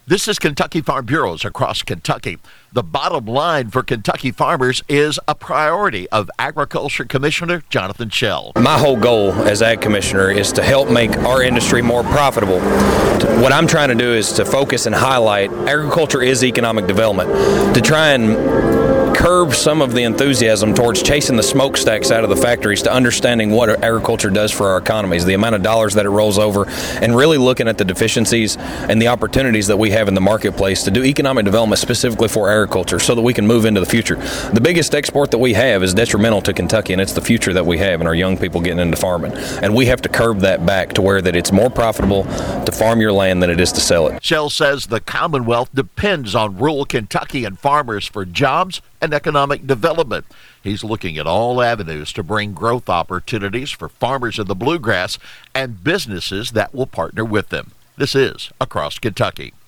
This is Kentucky Farm Bureaus across Kentucky. The bottom line for Kentucky farmers is a priority of Agriculture Commissioner Jonathan Schell. My whole goal as Ag Commissioner is to help make our industry more profitable. What I'm trying to do is to focus and highlight agriculture is economic development, to try and curb some of the enthusiasm towards chasing the smokestacks out of the factories to understanding what agriculture does for our economies, the amount of dollars that it rolls over, and really looking at the deficiencies and the opportunities that we have in the marketplace to do economic development specifically for agriculture so that we can move into the future. The biggest export that we have is detrimental to Kentucky, and it's the future that we have and our young people getting into farming. And we have to curb that back to where that it's more profitable to farm your land than it is to sell it. Schell says the Commonwealth depends on rural Kentucky and farmers for jobs and economic development. He's looking at all avenues to bring growth opportunities for farmers in the bluegrass and businesses that will partner with them. This is Across Kentucky.